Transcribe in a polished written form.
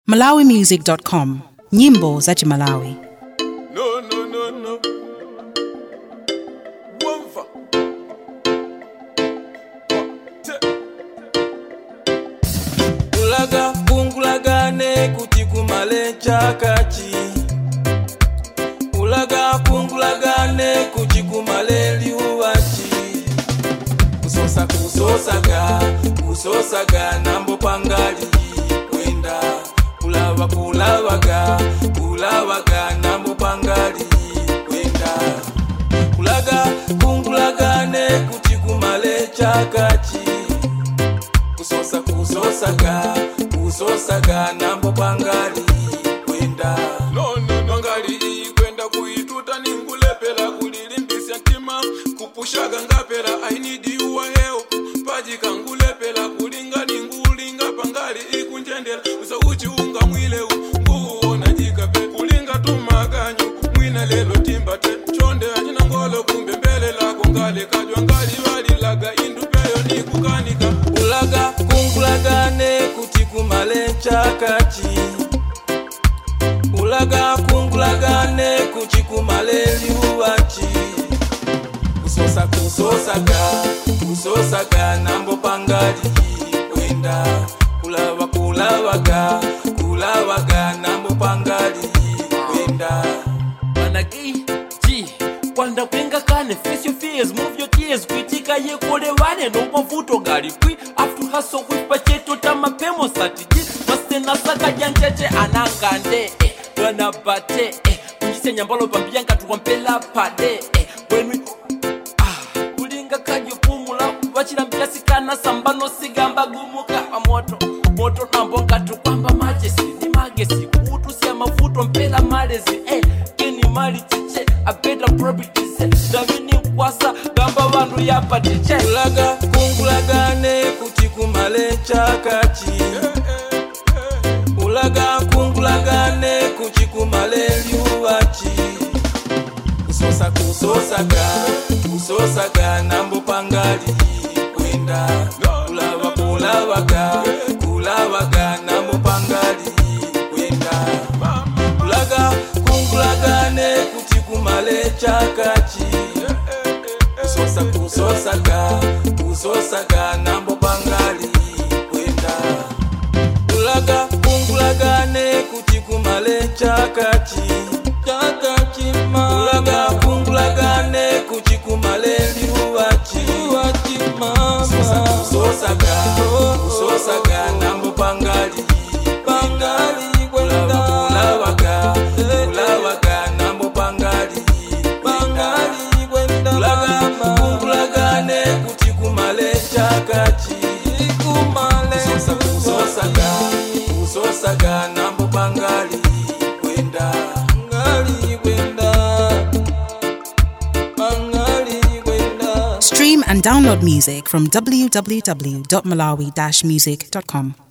malawimusic.com. Nyimbo za Malawi. No. Wumfa. Ulaga kungulagane kuti kumale chakachi. Ulaga kungulagane kuti kumale liuwachi. Kusosaga nambo pangali kwenda. Kulawaga nambo pangali kwenda. Kulaga kungulagane kuti kumale chakachi. Kusosaga nambo pangali kwenda. No ngali kwenda kuituta ningulepela kulilimbisya ntima kupushaga ngapela I need you wa help paji kangulepela kulinga ningulinga pangali ikunjendela usauchi unga mwile nguona jikape kulinga tumaganyu mwina lelo timbate chonde ajina ngolo kumbe mbele lako ngale kajwa ngali walilaga indupeyo nikukanika. Ulaga kungulagane kuti kumale chakachi. Ulaga kungulagane kuti kumale liuwachi. Kusosaga nambo pangali kwenda. Kulawaga nambo pangali kwenda. Manaki G Kwanda kwenga kane face your fears, move your tears. Kwitika ye kole wane no mavuto gali kwi. Have to hustle with pacheto tama pemo satiji. Masena saka jancheche anangande Wana bate Kujise nyambalo pambianga tuwampela pade When we Kulinga kajo pumula Wachila mpiasi kana sambano sigamba gumuka Moto nambonga tukwamba majesi Ni magesi kutu siya mafuto mpela malezi Kini mali chiche A better properties Davini kwasa gamba wandu yapa tiche. Ulaga kungulagane kuti kumale chakachi. Ulaga kungulagane kuti kumale liuwachi. Kusosaga nambo pangali kwenda. Kulawaga nambo pangali kwenda. Ulaga kungulagane kuti kumale chakachi. Kusosaga nambo pangali kwenda. Ulaga kungulagane kuti kumale chakachi. Ulaga kungulagane kuti kumale liuwachi. Kusosaga nambo pangali kwenda. Kulawaga nambo pangali kwenda. Ulaga kungulagane kuti kumale chakachi. Kusosaga nambo pangali kwenda. Stream and download music from www.malawi-music.com.